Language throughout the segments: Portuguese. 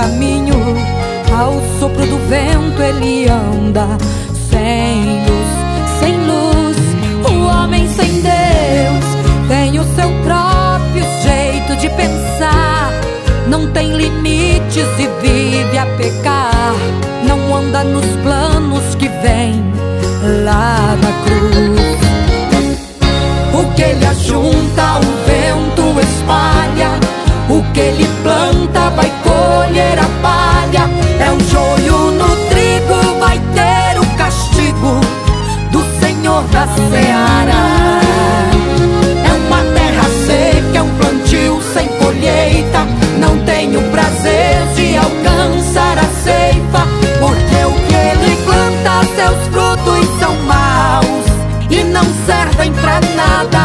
caminho, ao sopro do vento ele anda. Sem luz, sem luz, o homem sem Deus tem o seu próprio jeito de pensar. Não tem limites e vive a pecar. Não anda nos planos que vem lá da cruz. O que ele ajunta, o vento espalha. O que ele planta, vai colher a palha. É um joio no trigo, vai ter o castigo do Senhor da seara. É uma terra seca, é um plantio sem colheita. Não tem o prazer de alcançar a ceifa, porque o que ele planta, seus frutos são maus e não servem pra nada.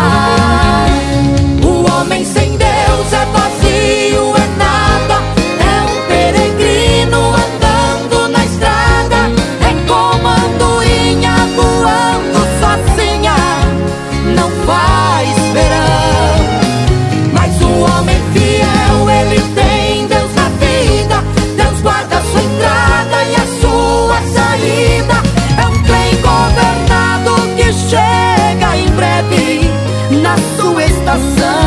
O homem sem Deus é vazio, é nada. É um peregrino andando na estrada. É como andorinha voando sozinha, não faz verão. Mas o homem fiel, ele tem Deus na vida. Deus guarda a sua entrada e a sua saída. É um trem governado que chega em breve na sua estação.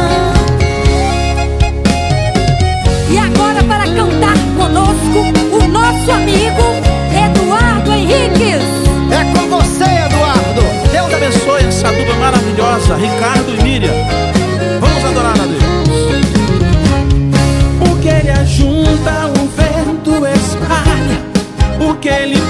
E agora, para cantar conosco, o nosso amigo Eduardo Henriques. É com você, Eduardo. Deus abençoe essa dupla maravilhosa, Ricardo e Miriam. Vamos adorar a Deus. O que ele ajunta, o vento espalha. O que ele